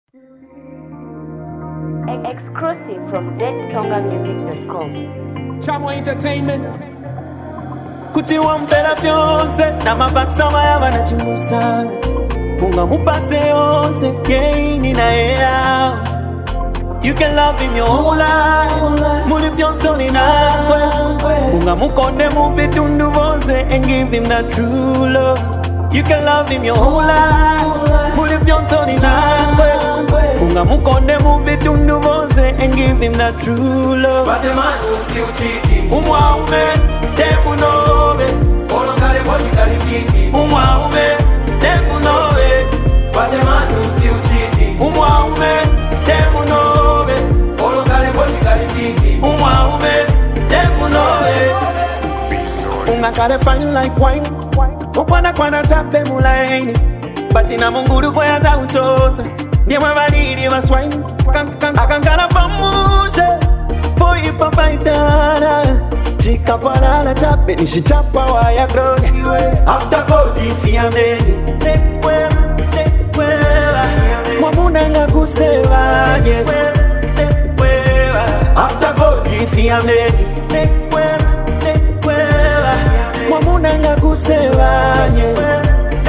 Exclusive from ztongamusic.com. Chamo Entertainment. Kuti wampera fyonse na mabakisama y'abanakimusa munga mupase yonse keini na era. You can love him your whole life muli fyonse olinakwe munga mukonde mubitundu vonse and give him that true love. You can love him your whole life muli fyonse olinakwe munga mukonde mubitundu vonse and give him that true love. But a man who's still cheating. Umwaume temunobe Olokale body kalifiti. Umwaume temunobe But a man who's still cheating. Umwaume temunobe Olokale body kalifiti. Umwaume temunobe Ungakale fine like wine Upana kwa tape mulaini Batina munguru kwa za utosa Ndiye mavalidi wa swine Akankana pamushe Poi papaitana Chika parala tape nishichapa wa ya groge After body fiameni Nekwema Mwamuna nga kuseva Nekwema After body fiameni Nekwema Mwamuna nga kuseva Nekwema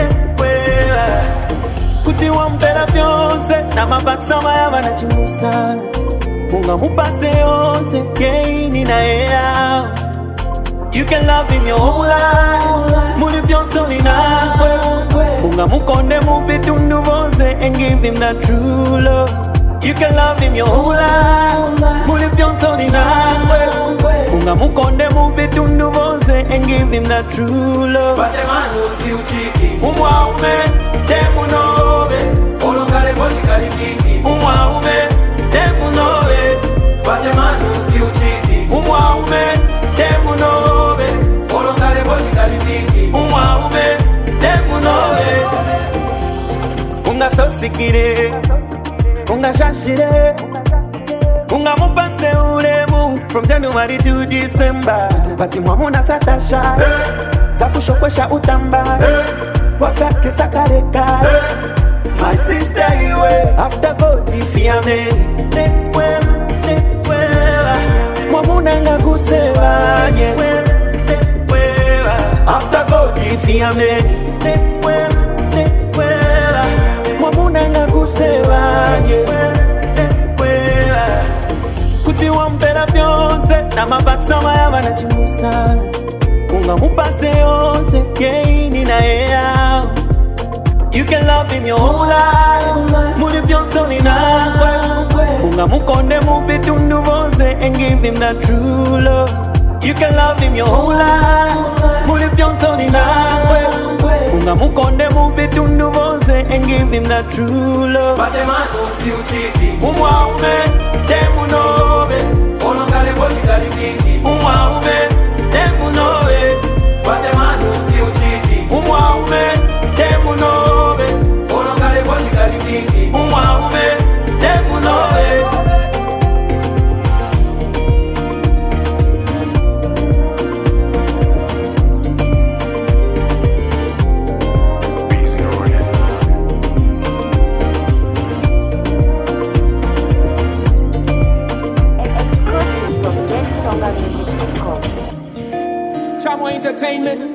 Kuti wampera fyonse na mabakisama y'abanakimusa munga mupase yonse keini na era. You can love him your whole life muli fyonse olinakwe munga mukonde mubitundu vonse and give him that true love. You can love him your whole life muli fyonse olinakwe munga mukonde mubitundu vonse and give him that true love. But a man who's still cheating. Umwaume temunobe Olokale body kalifiti. Umwaume temunobe But a man who's still cheating. Umwaume temunobe Olokale body kalifiti. Umwaume temunobe Unga sosikire Unga shashire Unga mupase uremu From January to December Pati mwamuna satasha Zakushokwesha utamba Wakake sakareka My sister iwe After body fiameni Nekwema Mwamuna nga kuseva Nekwema After body fiameni Nekwema Mwamuna nga kuseva Nekwema Kuti wampera fyonse na mabakisama y'abanakimusa munga mupase yonse keini na era. You can love him your whole life muli fyonse olinakwe munga mukonde mubitundu vonse and give him that true love. You can love him your whole life muli fyonse olinakwe munga mukonde mubitundu vonse and give him that true love. But a man who's still cheating. Umwaume temunobe Olokale body kalifiti. Umwaume temunobe But a man who's still cheating. Umwaume temunobe Olokale body kalifiti. Umwaume temunobe Exclusive from ztongamusic.com. Chamo Entertainment.